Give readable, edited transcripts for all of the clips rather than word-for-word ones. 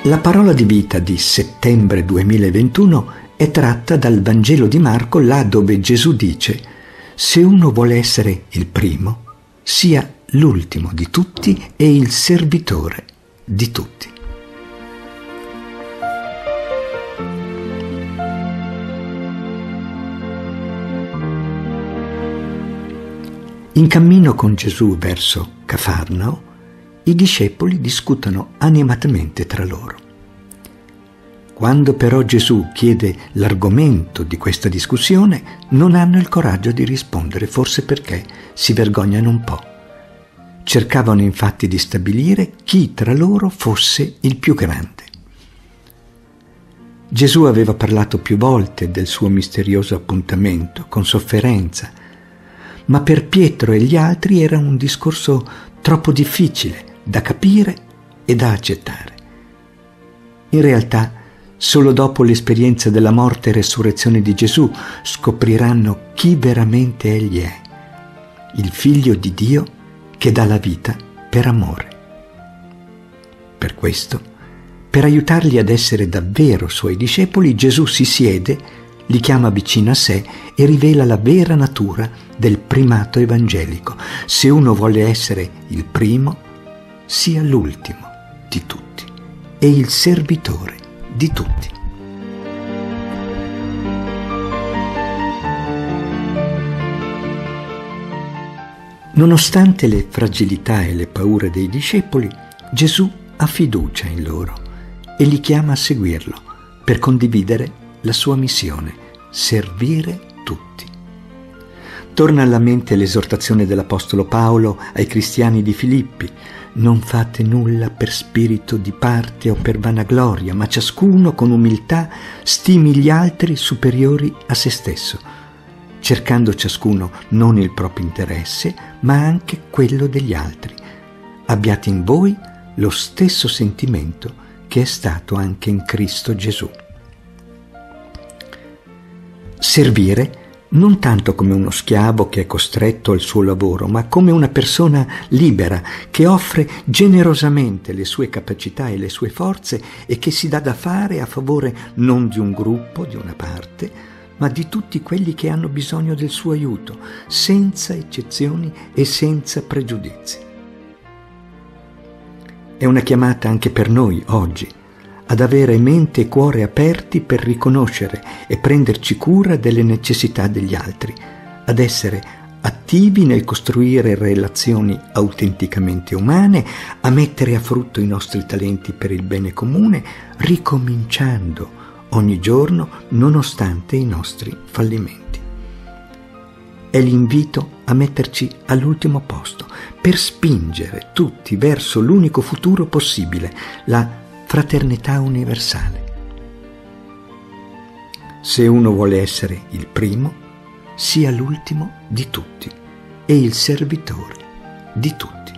La parola di vita di settembre 2021 è tratta dal Vangelo di Marco, là dove Gesù dice: se uno vuole essere il primo, sia l'ultimo di tutti e il servitore di tutti. In cammino con Gesù verso Cafarnao, i discepoli discutono animatamente tra loro. Quando però Gesù chiede l'argomento di questa discussione, non hanno il coraggio di rispondere, forse perché si vergognano un po'. Cercavano infatti di stabilire chi tra loro fosse il più grande. Gesù aveva parlato più volte del suo misterioso appuntamento, con sofferenza, ma per Pietro e gli altri era un discorso troppo difficile da capire e da accettare. In realtà, solo dopo l'esperienza della morte e resurrezione di Gesù scopriranno chi veramente Egli è, il Figlio di Dio che dà la vita per amore. Per questo, per aiutarli ad essere davvero Suoi discepoli, Gesù si siede, li chiama vicino a sé e rivela la vera natura del primato evangelico. Se uno vuole essere il primo, sia l'ultimo di tutti e il servitore di tutti. Nonostante le fragilità e le paure dei discepoli, Gesù ha fiducia in loro e li chiama a seguirlo per condividere la sua missione, servire tutti. Torna alla mente l'esortazione dell'Apostolo Paolo ai cristiani di Filippi: non fate nulla per spirito di parte o per vanagloria, ma ciascuno con umiltà stimi gli altri superiori a se stesso, cercando ciascuno non il proprio interesse, ma anche quello degli altri. Abbiate in voi lo stesso sentimento che è stato anche in Cristo Gesù. Servire non tanto come uno schiavo che è costretto al suo lavoro, ma come una persona libera che offre generosamente le sue capacità e le sue forze e che si dà da fare a favore non di un gruppo, di una parte, ma di tutti quelli che hanno bisogno del suo aiuto, senza eccezioni e senza pregiudizi. È una chiamata anche per noi oggi, ad avere mente e cuore aperti per riconoscere e prenderci cura delle necessità degli altri, ad essere attivi nel costruire relazioni autenticamente umane, a mettere a frutto i nostri talenti per il bene comune, ricominciando ogni giorno nonostante i nostri fallimenti. È l'invito a metterci all'ultimo posto per spingere tutti verso l'unico futuro possibile, la fraternità universale. Se uno vuole essere il primo, sia l'ultimo di tutti e il servitore di tutti.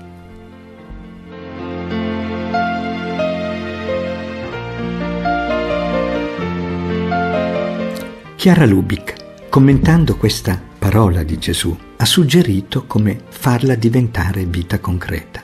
Chiara Lubick, commentando questa parola di Gesù, ha suggerito come farla diventare vita concreta.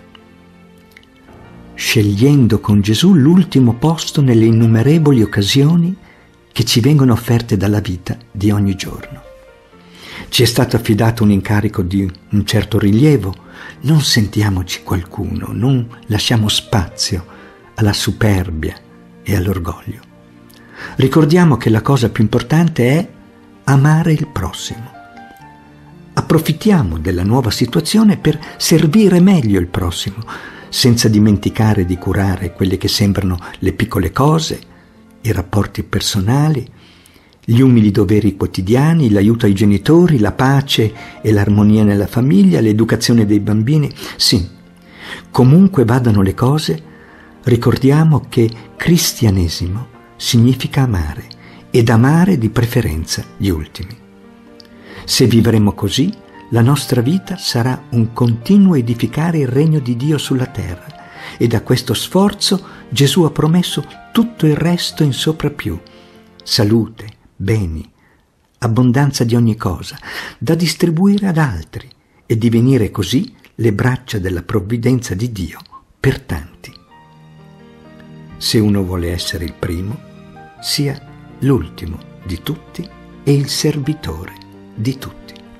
Scegliendo con Gesù l'ultimo posto nelle innumerevoli occasioni che ci vengono offerte dalla vita di ogni giorno. Ci è stato affidato un incarico di un certo rilievo, non sentiamoci qualcuno, non lasciamo spazio alla superbia e all'orgoglio. Ricordiamo che la cosa più importante è amare il prossimo. Approfittiamo della nuova situazione per servire meglio il prossimo, senza dimenticare di curare quelle che sembrano le piccole cose, i rapporti personali, gli umili doveri quotidiani, l'aiuto ai genitori, la pace e l'armonia nella famiglia, l'educazione dei bambini. Sì, comunque vadano le cose, ricordiamo che cristianesimo significa amare, ed amare di preferenza gli ultimi. Se vivremo così, la nostra vita sarà un continuo edificare il regno di Dio sulla terra, e da questo sforzo Gesù ha promesso tutto il resto in soprapiù: salute, beni, abbondanza di ogni cosa, da distribuire ad altri e divenire così le braccia della provvidenza di Dio per tanti. se uno vuole essere il primo, sia l'ultimo di tutti e il servitore di tutti.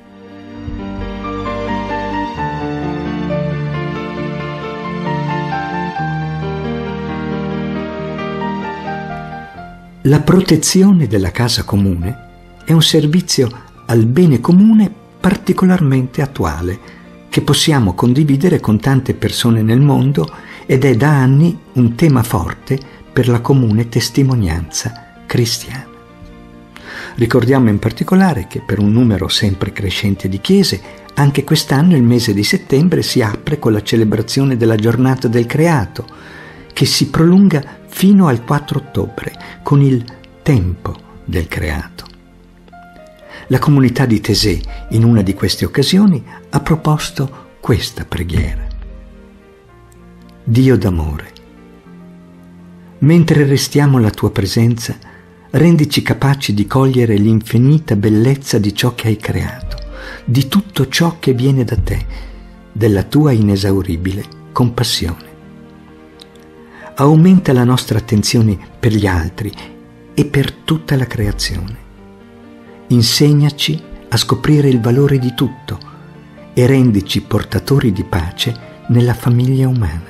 La protezione della casa comune è un servizio al bene comune particolarmente attuale, che possiamo condividere con tante persone nel mondo ed è da anni un tema forte per la comune testimonianza cristiana. Ricordiamo in particolare che per un numero sempre crescente di chiese, anche quest'anno il mese di settembre si apre con la celebrazione della giornata del creato, che si prolunga fino al 4 ottobre con il tempo del creato. La comunità di Taizé, in una di queste occasioni, ha proposto questa preghiera. Dio d'amore, mentre restiamo alla tua presenza, rendici capaci di cogliere l'infinita bellezza di ciò che hai creato, di tutto ciò che viene da te, della tua inesauribile compassione. Aumenta la nostra attenzione per gli altri e per tutta la creazione. Insegnaci a scoprire il valore di tutto e rendici portatori di pace nella famiglia umana.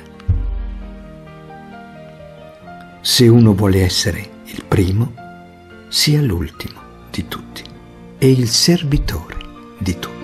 Se uno vuole essere il primo, sia l'ultimo di tutti e il servitore di tutti.